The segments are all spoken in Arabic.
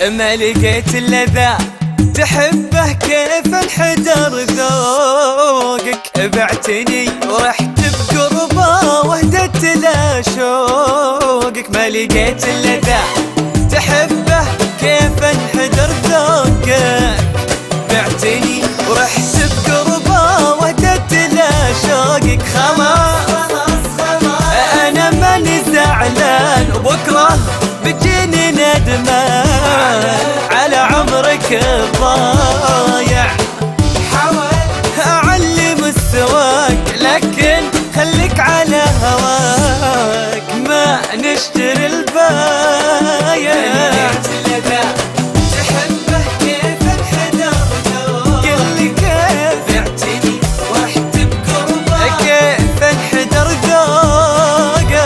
ما لقيت الا ذا تحبه كيف انحدر ذوقك. بعتني ورحت بقربه وهدت له شوقك. ما لقيت الا ذا تحبه كيف انحدر ذوقك. بعتني ورحت بقربه وهدت له شوقك. خلاص انا ماني زعلان وبكره بتجيني ندمان على عمرك الضايع. حاول اعلي مستواك لكن خليك على هواك ما نشتري البايع. تحبه كيف انحدر ذوقك. قل لي كيف بعتني ورحت بقربه كيف انحدر ذوقك.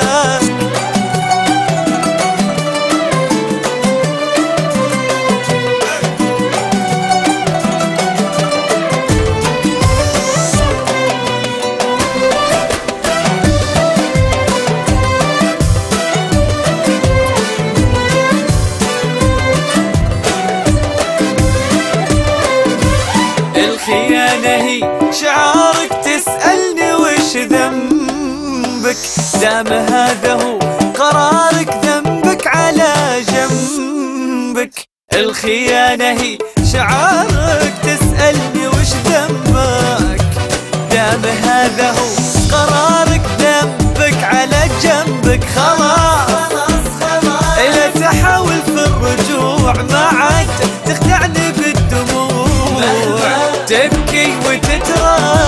الخيانة هي شعارك تسألني وش ذنبك. دام هذا هو قرارك ذنبك على جنبك. الخيانة هي شعارك تسألني وش ذنبك. دام هذا هو قرارك ذنبك على جنبك. خلاص لا تحاول في الرجوع ما عاد تخدعني بالدموع. تبكي وتتراجع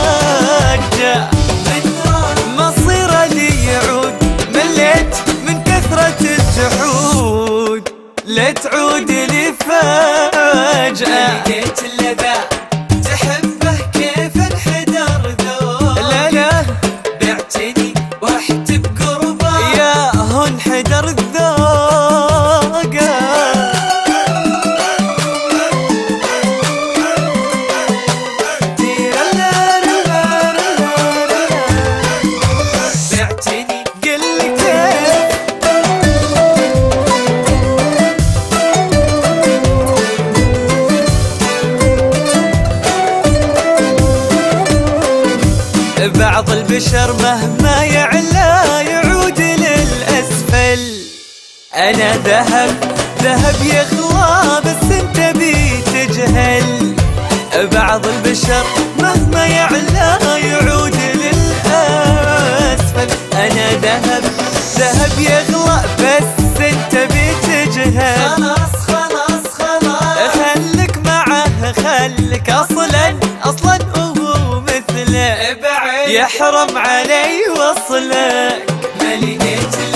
مصيره لي يعود. مليت من كثرة الجحود لا تعود لي فجأة. لقيت الا ذا تحبه كيف انحدر ذوقك. لا بعتني ورحت بقربه يا هو انحدر ذوقك. بعض البشر مهما يعلى يعود للأسفل. أنا ذهب يغلى بس انت بي تجهل. بعض البشر مهما يعلى يعود للأسفل. أنا ذهب يغلى بس انت بي تجهل. خلاص خليك معه خليك أصلا هو مثله يحرم علي وصلك. ما لقيت